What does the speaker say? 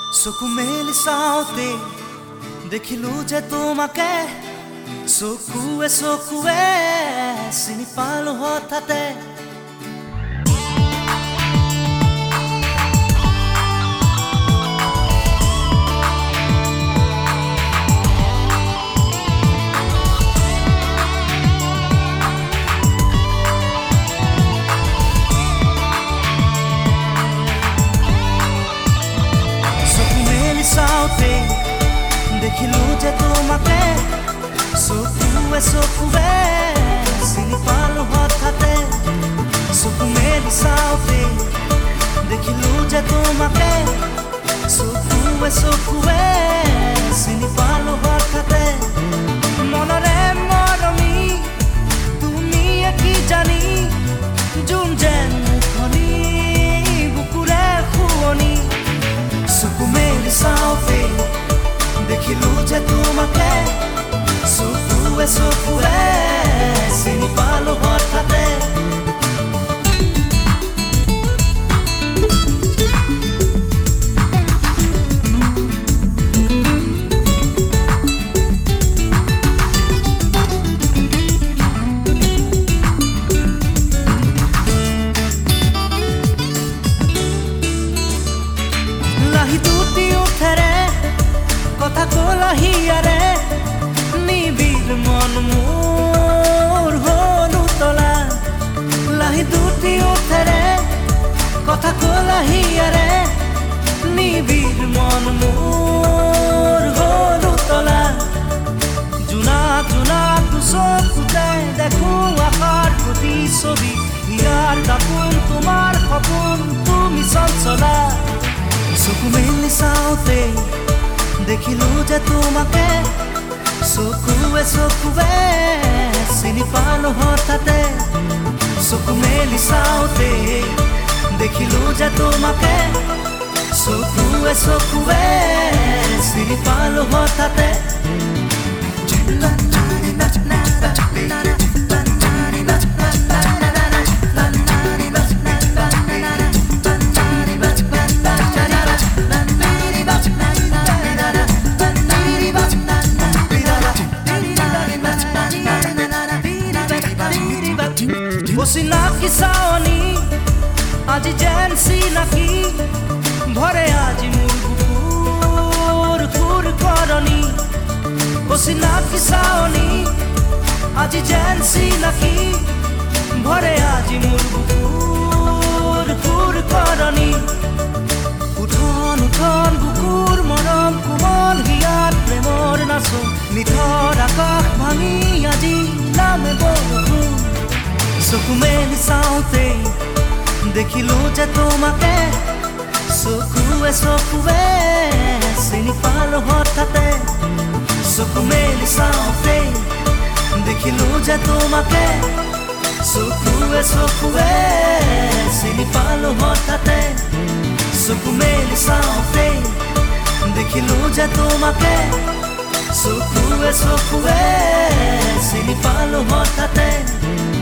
চকু মেলি চাওঁতে দেখিলো যে তোমাকে চকুৱে চকুৱে চিনি পালো হঠাতে চাওঁতে দেখিলো যে তোমাকে চকুৱে চকুৱে চিনি পালো হঠাতে চকু মেলি চাওঁতে দেখিলো যে তোমাকে চকুৱে চকুৱে চিনি পালো হঠাতে মনৰে মৰমি তুমি কি জানি যোন যেন মুখনি বুকুৰে শুৱনি চকু মেলি চাওঁতে দেখিলো যে তোমাকে চকুৱে চকুৱে চিনি পালো হঠাতে কথা কলাহিয়ারে নিবিড় মন মোর হলু তলা লাহি দুটি ওঠেরে কথা কলাহিয়ারে নিবিড় মন মোর হলু তলা জোনা জোনা চকুতে দেখো আকার প্রতি ছবি ইয়ার দাপোন তোমার সপোন তুমি চঞ্চলা চকু মেলি চাওঁতে দেখিলো যে তোমাকে চকুৱে চকুৱে চিনি পালো হঠাতে চকু মেলি চাওঁতে দেখিলো যে তোমাকে চকুৱে চকুৱে চিনি পালো হঠাতে চিনাকি চাৱনি আজি যেন চিনাকি ভৰে আজি মোৰ বুকুৰ খুৰ কৰনি চিনাকি চাৱনি আজি যেন চিনাকি ভৰে আজি মোৰ বুকুৰ খুৰ কৰনি উঠন উঠন বুকুৰ মৰম কোমল হিয়াত প্ৰেমৰ নাচো নিথৰ আকাশ ভাঙি আজি নামে বৰষুণ চকু মেলি চাওঁতে দেখিলো যে তোমাকে চকুৱে চকুৱে চিনি পালো হঠাতে চকু মেলি চাওঁতে দেখিলো যে তোমাকে চকুৱে চকুৱে চিনি পালো হঠাতে চকু মেলি চাওঁতে দেখিলো যে তোমাকে চকুৱে চকুৱে চিনি পালো হঠাতে